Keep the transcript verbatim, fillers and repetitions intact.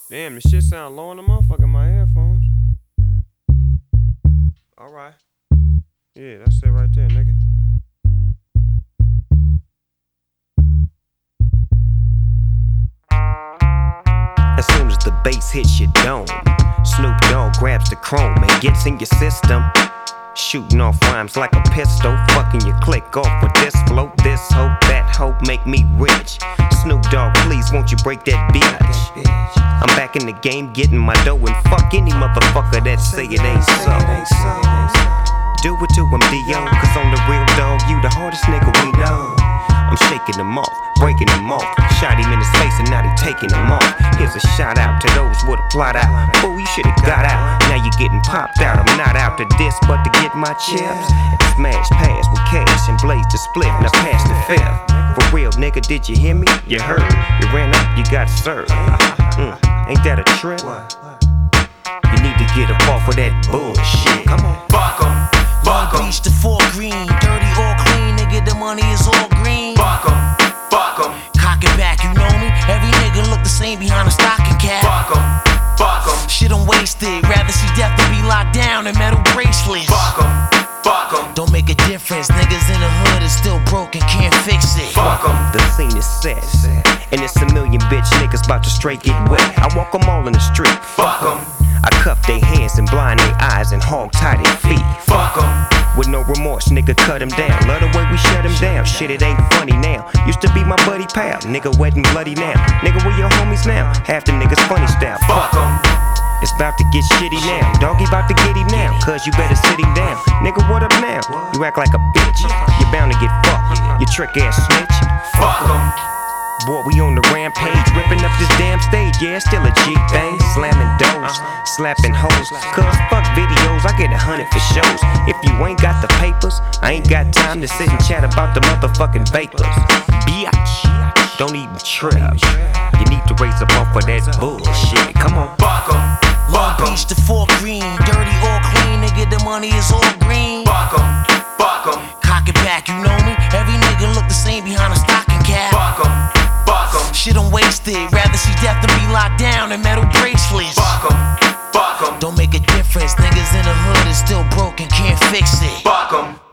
Damn, this shit sound low in the motherfucker in my headphones. Alright. Yeah, that's it right there, nigga. As soon as the bass hits your dome, Snoop Dogg grabs the chrome and gets in your system. Shooting off rhymes like a pistol, fucking your click off with this flow. This hope, that hope make me rich. Snoop Dogg, please won't you break that bitch? I'm back in the game getting my dough, and fuck any motherfucker that say it ain't so. Do it to him, D O, cause on the real dog, you the hardest nigga we know. I'm shaking them off, breaking them off. Shot him in his face and now they taking him off. Here's a shout out to those with a plot out. Fool, you should've got out. Now you getting popped out. I'm not out to this, but to get my chips. Smash pass with cash and blaze the split. Now pass the fifth. For real, nigga, did you hear me? You heard. You ran up, you got served. Mm, ain't that a trip? You need to get up off of that bullshit. Come on. Fuck 'em, fuck 'em. Beach to Fort Green, dirty or clean, nigga, the money is all green. Fuck 'em, fuck 'em. Cock it back, you know me. Every nigga look the same behind a stocking cap. Fuck 'em, fuck 'em. Shit, I'm wasted. Rather see death than be locked down in metal bracelets. Fuck 'em, fuck 'em. Don't make a difference. Niggas in the hood is still broken, can't fix it. Fuck 'em. The scene is set, and it's a million bitch niggas about to straight get wet. I walk them all in the street. Fuck 'em, I cuff their hands and blind their eyes and hog tie their feet. fuck 'em. With no remorse, nigga, cut them down. Love the way we shut them down. Shit, it ain't funny now. Used to be my buddy pal. Nigga, wet and bloody now. Nigga, where your homies now? Half the niggas funny style. Fuck 'em. It's about to get shitty now. Doggy about to get him now. Cause you better sit him down. Nigga, what up now? You act like a bitch. You're bound to get fucked. You trick ass snitch. Fuck 'em. Boy, we on the rampage, ripping up this damn stage. Yeah, it's still a G thing. Slamming doors, slapping hoes. Cause fuck videos, I get a hundred for shows. If you ain't got the papers, I ain't got time to sit and chat about the motherfucking vapors. Biatch, don't even trip. You need to raise up off of that bullshit. Come on. Fuck 'em, Long fuck 'em. Beach to Fort Green, dirty or clean, nigga, the money is all green. Fuck 'em, fuck 'em. Cock it back, you know me. Every nigga look the same behind a stocking cap. Fuck 'em, fuck 'em. Shit, I'm wasted. Rather see death than be locked down in metal bracelets. Fuck 'em, fuck 'em. Don't make a difference. Niggas in the hood is still broken, can't fix it. Fuck 'em.